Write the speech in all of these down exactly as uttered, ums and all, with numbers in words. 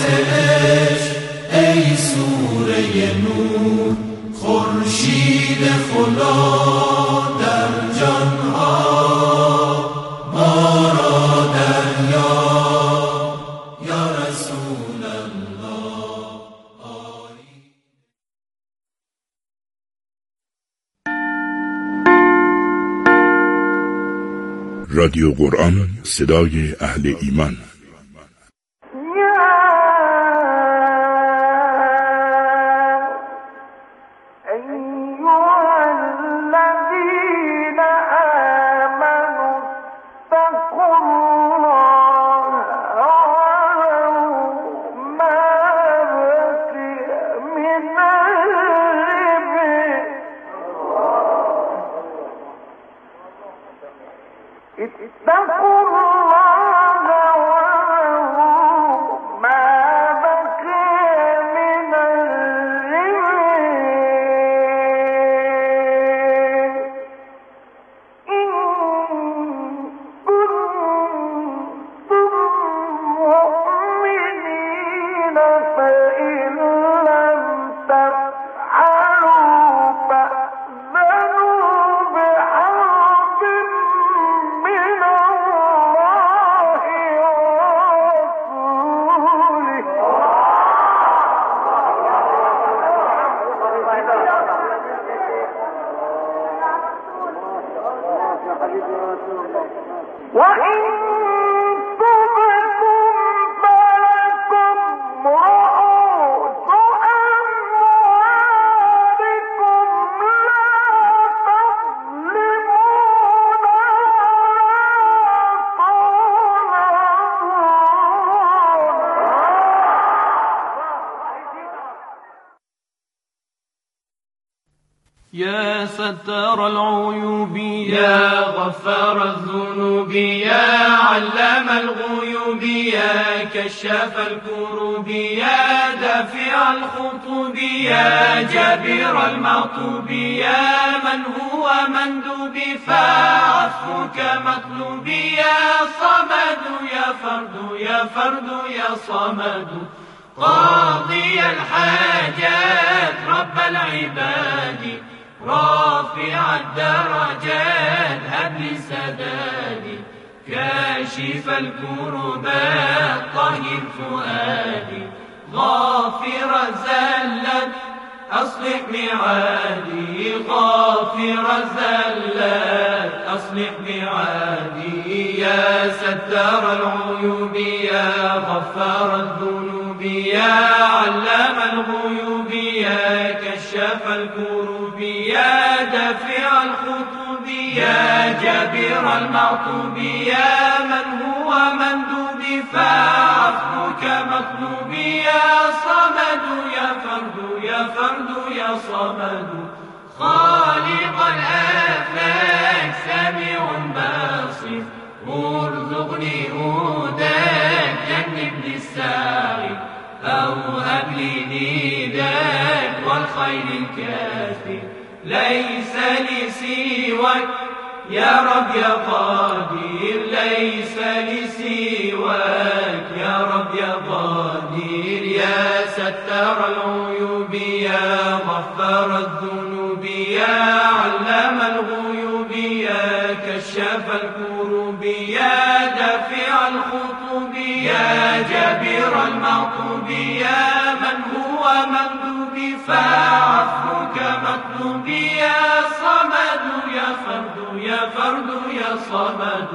عشق ای سوره نور، خورشید خدا در جانها ما را دریا یا رسول الله. رادیو قرآن، صدای اهل ایمان. يا ستار العيوب يا غفار الذنوب يا علام الغيوب يا كشاف الكروب يا دافع الخطوب يا جابر المعطوب يا من هو مندوب فعفوك مطلوب يا صمد يا فرد يا فرد يا صمد قاضي الحاجات رب العباد رافع الدرجات هب لي سدادي كاشف الكربات طهر فؤادي غافر الزلات أصلح معادي غافر الزلات أصلح معادي يا ستار العيوب يا غفار الذنوب يا علام الغيوب يا كشاف الكروب يا دافع الخطوب يا جابر المعطوب يا من هو مندوب فعفوك مطلوب يا صمد يا فرد يا فرد يا صمد خالق الآفاق سميع بصير ارزقني هداك جنبني الساغي أو هب لي نداك والخير الكافي ليس لي سواك يا رب يا قادر ليس لي سواك يا رب يا قادر يا ستار العيوب يا غفار الذنوب يا علام الغيوب يا كشاف الكروب يا دافع الخطوب يا جابر المعطوب يا من هو مندوب فعفوك مطلوب يا صمد يا فرد يا فرد يا صمد.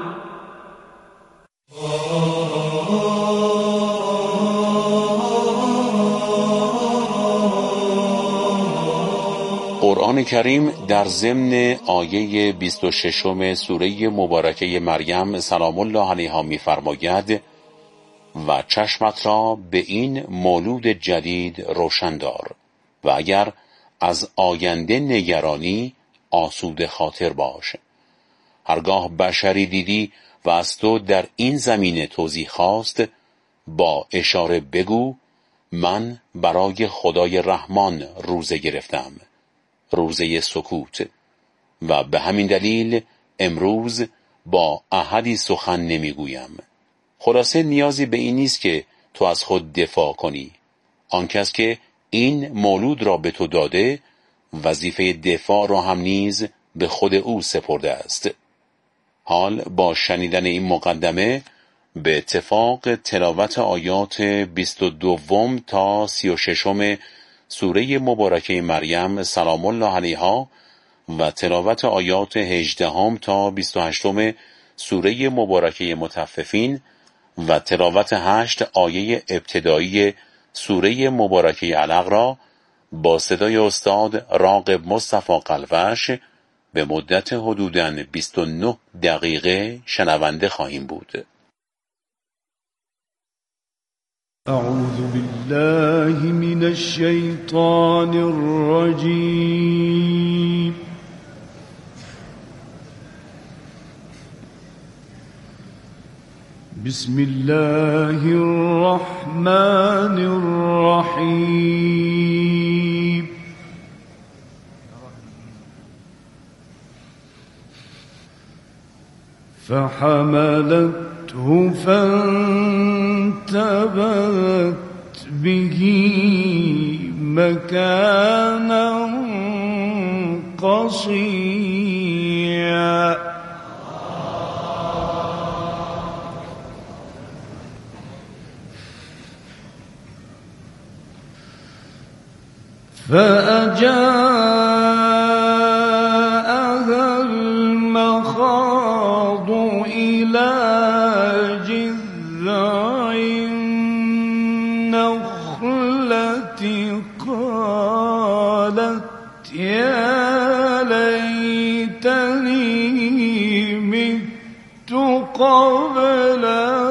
قرآن کریم در ضمن آیه بیست و ششم سوره مبارکه مریم سلام الله علیها می‌فرماید و چشمت را به این مولود جدید روشن دار و اگر از آینده نگرانی آسوده خاطر باش. هرگاه بشری دیدی و از تو در این زمینه توضیح خواست با اشاره بگو من برای خدای رحمان روزه گرفتم، روزه سکوت، و به همین دلیل امروز با احدی سخن نمیگویم. خلاصه نیازی به این نیست که تو از خود دفاع کنی. آن کس که این مولود را به تو داده وظیفه دفاع را هم نیز به خود او سپرده است. حال با شنیدن این مقدمه به اتفاق تلاوت آیات بیست و دوم تا سی و ششم سوره مبارکه مریم سلام الله علیها و تلاوت آیات هجدهم تا بیست و هشتم سوره مبارکه مطففین و تلاوت هشت آیه ابتدایی سوره مبارکه علق را با صدای استاد راغب مصطفی قلوش به مدت حدوداً بیست و نه دقیقه شنونده خواهیم بود. اعوذ بالله من الشیطان الرجیم. بسم الله الرحمن الرحیم. فحملته فانتبذت به مكانا قصيا. فأجاءها المخاض إلى جذع النخلة قالت يا ليتني مت قبل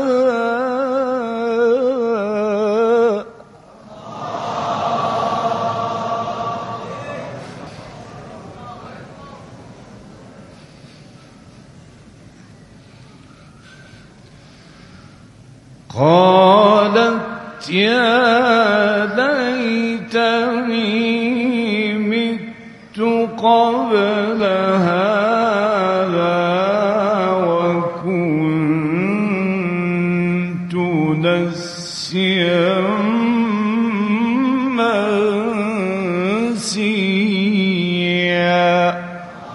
قالت يا ليتني مت قبل هذا وكنت نسيا منسيا.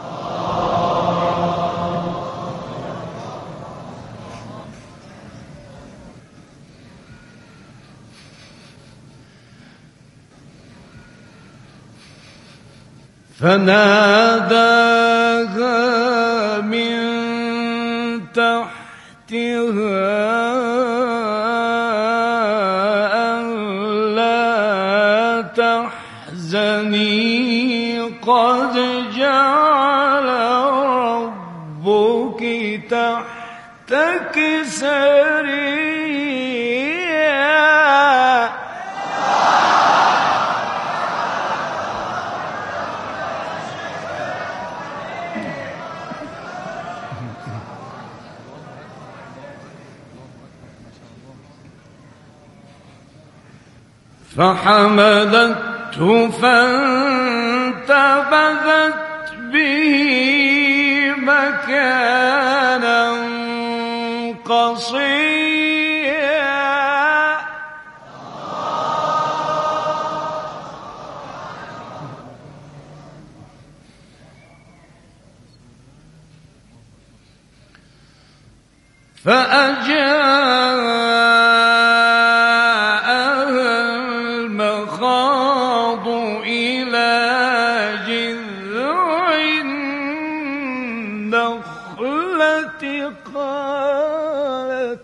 فناداها من تحتها ألا تحزني قد جعل ربك تحتك سريا. فحملته فانتبذت به مكانا قصيا. فأجاءها المخاض إلى جذع النخلة قالت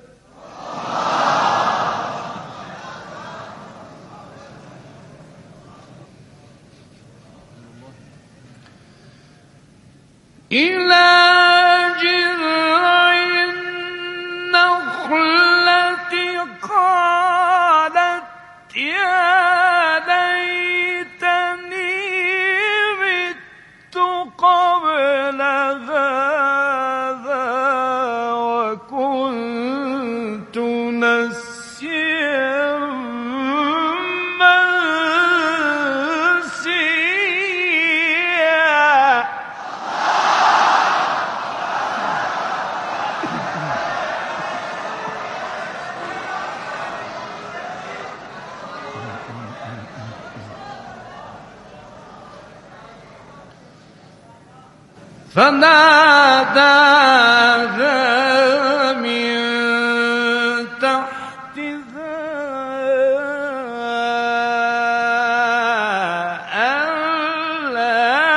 إلى جذع النخلة فناداها من تحتها ألا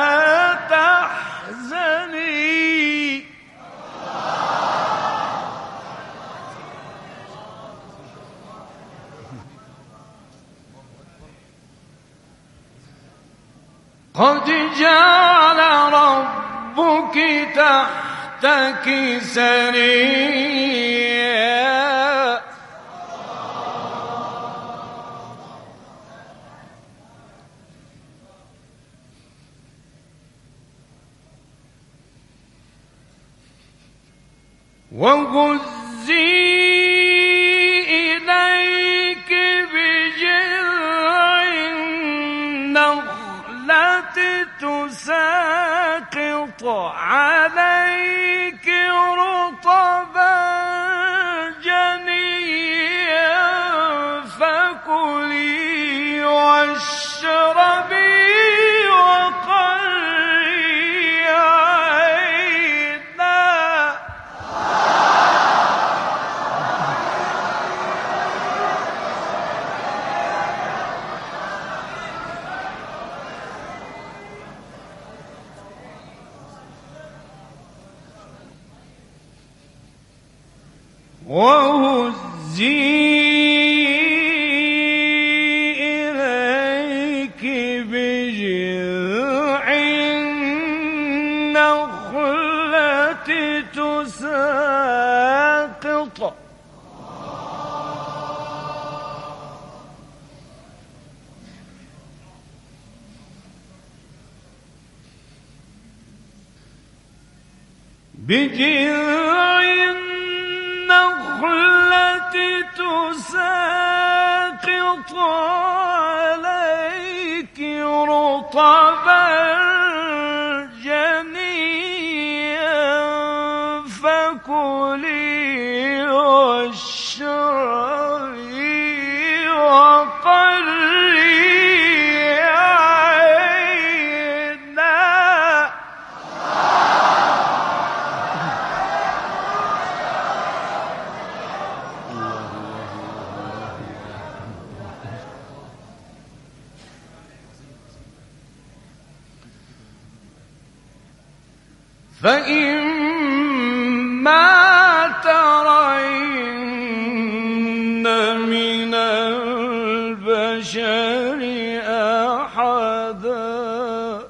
تحزني قد جعل ربك تحتك سريا وهزي إليك بجذع النخلة تساقط عليك رطبا جنيا فكلي واشربي وقري عينا وهزي إليك بجذع النخلة تساقط بجذع النخلة تساقط عليك رطبا جنيا فكلي واشربي وقري عينا فإما ترين من البشر أحدا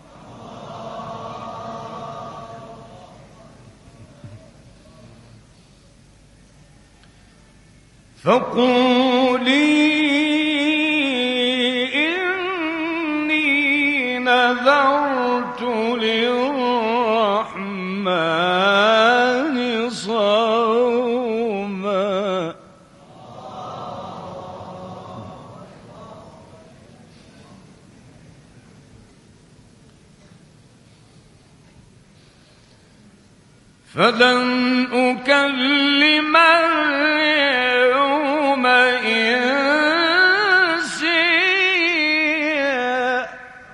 فقولي إني نذرت للرحمن صوما فلن أكلم اليوم إنسيا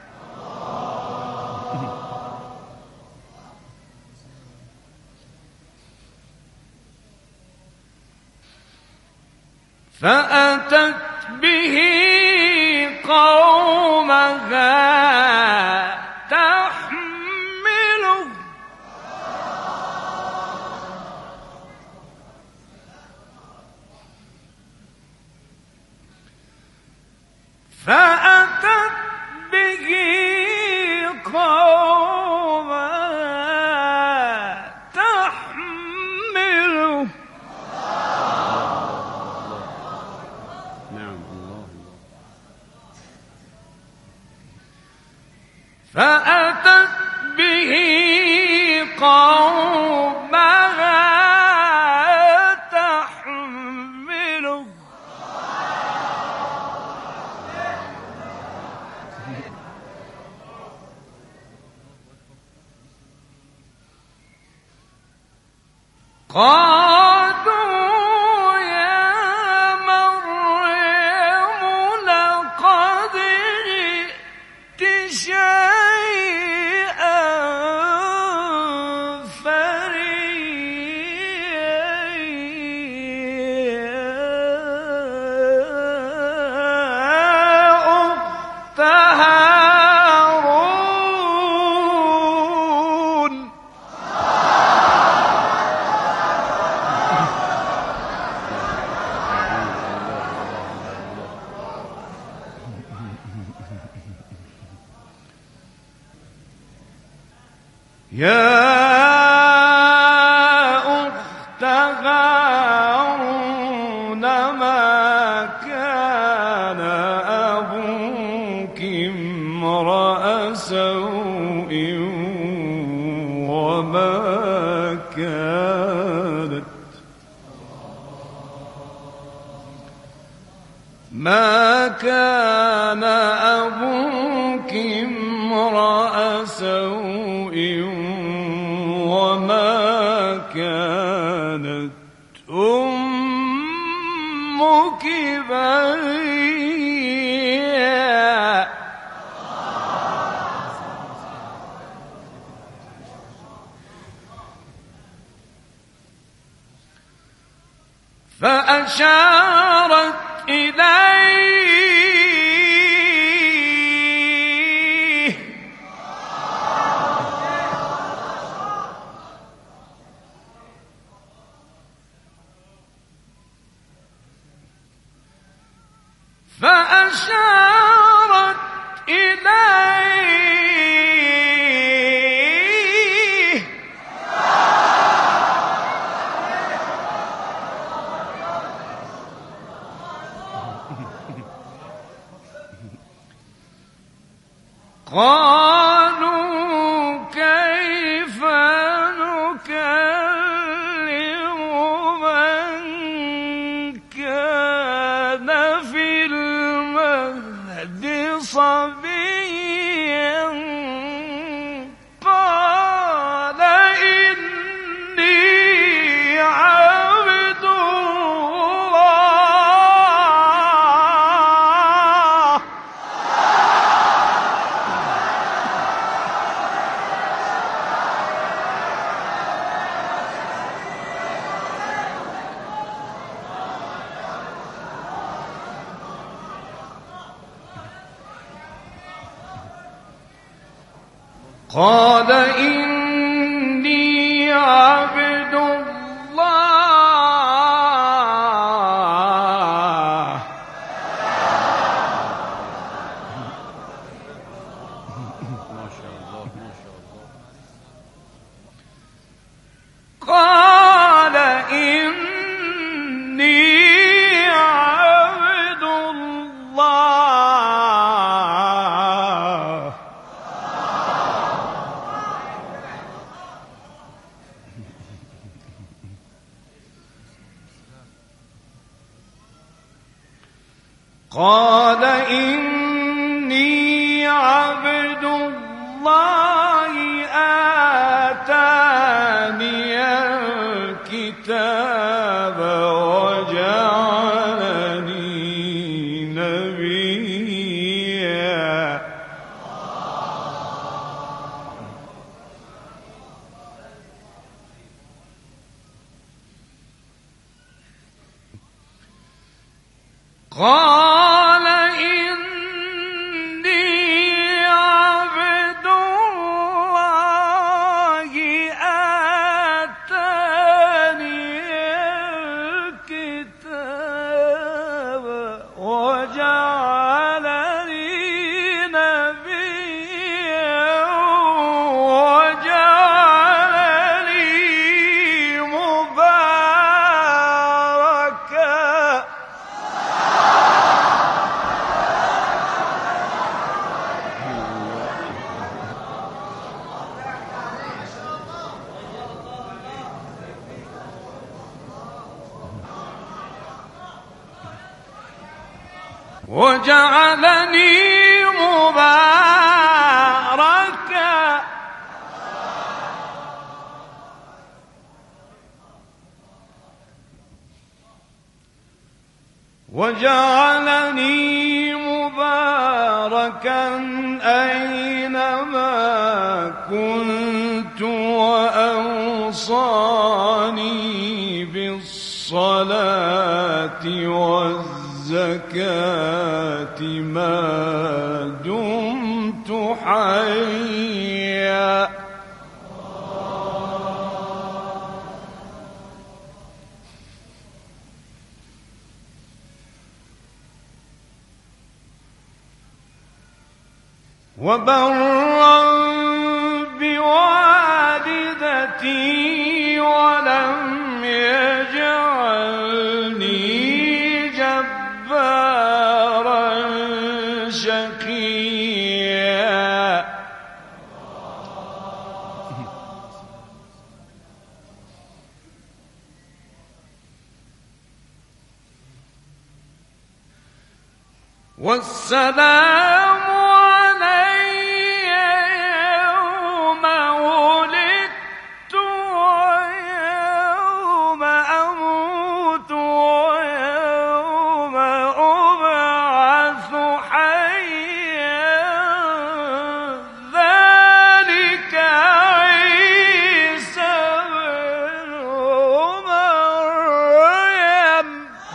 فأتت به قومها تحمله فأتت به قومها تحمله فأتت به قومها تحمله قالوا يا مريم لقد جئت شيئا يا أخت هارون ما كان أبوك امرأ سوء وما كانت ما كان أبوك امرأ سوء وما كانت أمك بغيا فأشارت إليه فأشارت إليه قالوا كيف نكلم من كان في المهد صبيا قال إني عبد الله قال إني عبد الله قال إني عبد الله قال إني عبد الله آتاني الكتاب وجعلني نبيا قال إني عبد الله آتاني الكتاب وجعلني نبيا وجعلني مباركا وجعلني مباركا وجعلني مباركا أينما كنت وأوصاني بالصلاة والزكاة ما دمت حيا وبرا بوالدي رحمتي ولم يجعلني جبارا شقيا. والسلام علي يوم ولدت ويوم أموت ويوم أبعث حيا، ذلك عيسى بن مريم.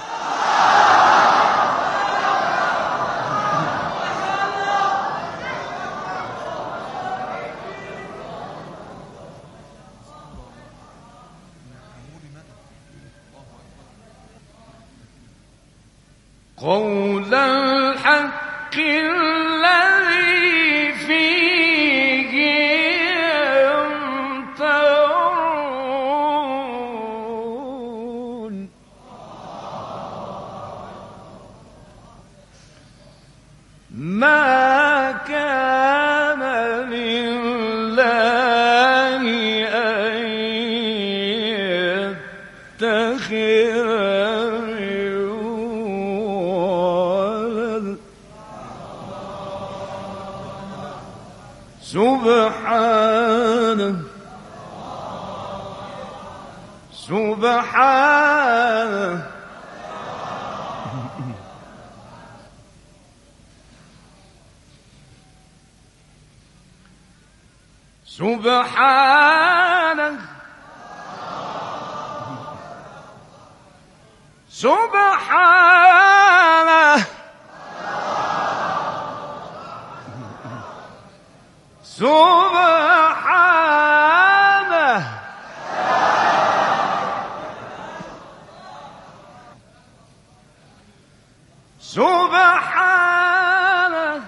قول الحق الذي فيه يمترون. ما كان لله أن يتخذ سبحانه سبحانه سبحانه سبحانه سبحانه سبحانه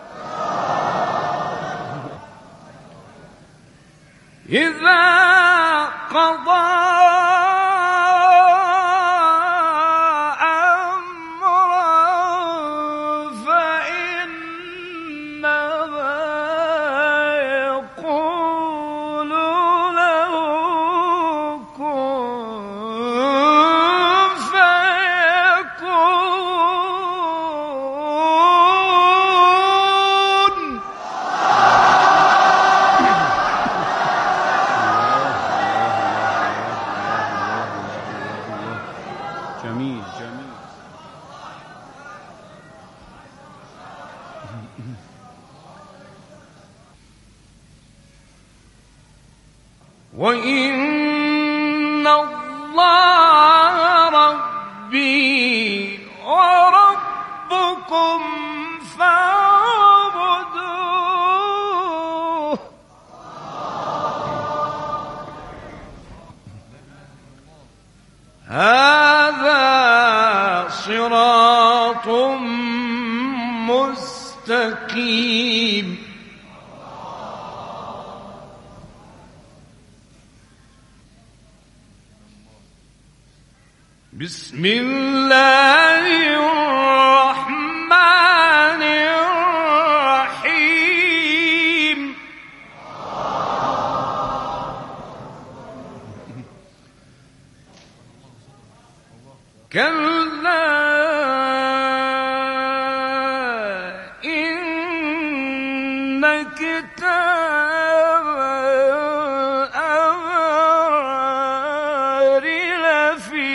إذا قضى جميل جميل. وإن الله ربي وربكم فاعبدوه. هذا صراط مستقيم. بسم الله الرحمن الرحيم. كلا إن كتاب الأبرار لفي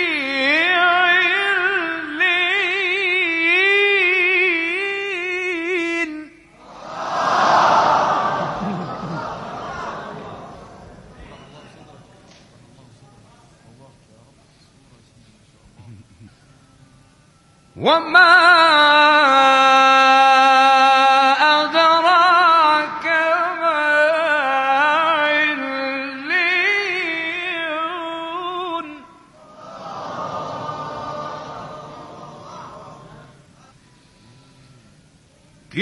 عليين. وما أدراك ما عليون.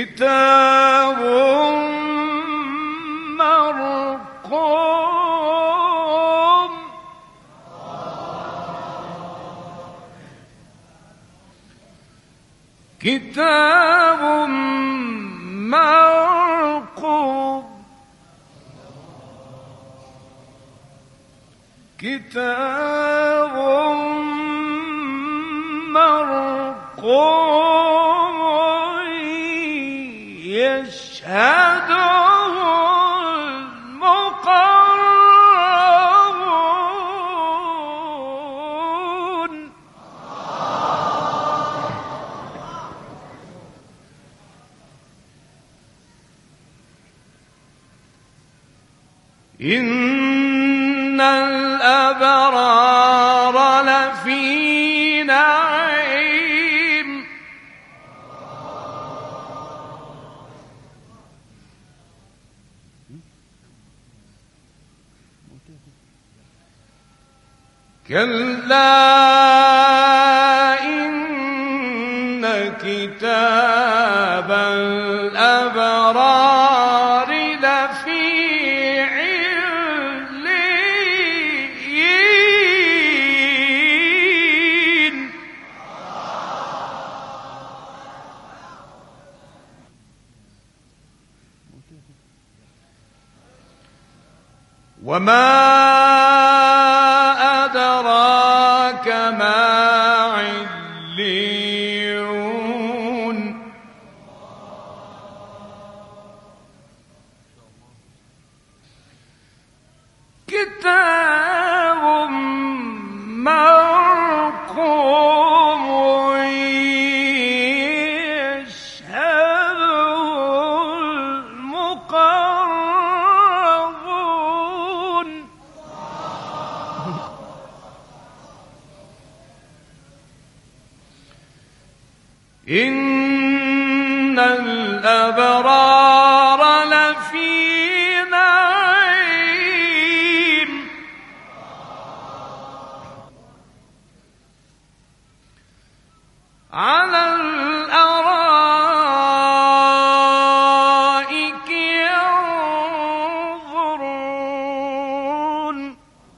كتاب مرقوم كتاب مرقوم كتاب مرقوم يشهده المقربون إن الأبرار لفي نعيم كلا إن كتاب الأبرار لفي عليين وما أدراك ما عليون كتاب مرقوم يشهده المقربون إن الأبرار لفي نعيم على الأرائك ينظرون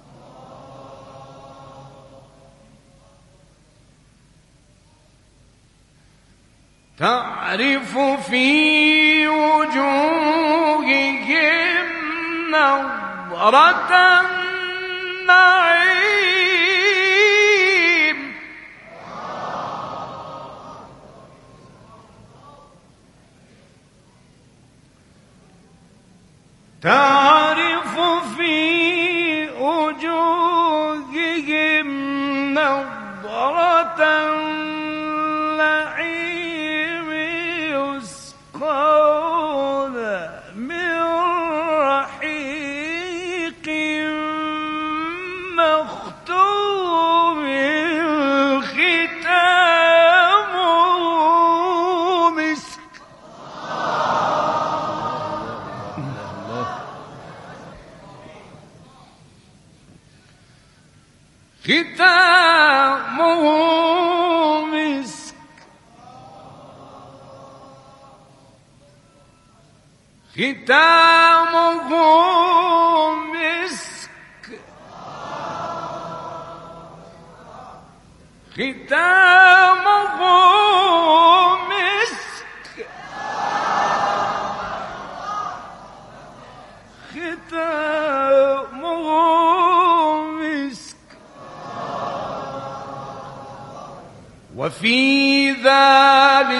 تعرف في وجوههم نضرة النعيم تعرف في وجوههم نضرة النعيم يسقون من رحيق مختوم ختامه مسك ختامه مسك ختامه مسك ختامه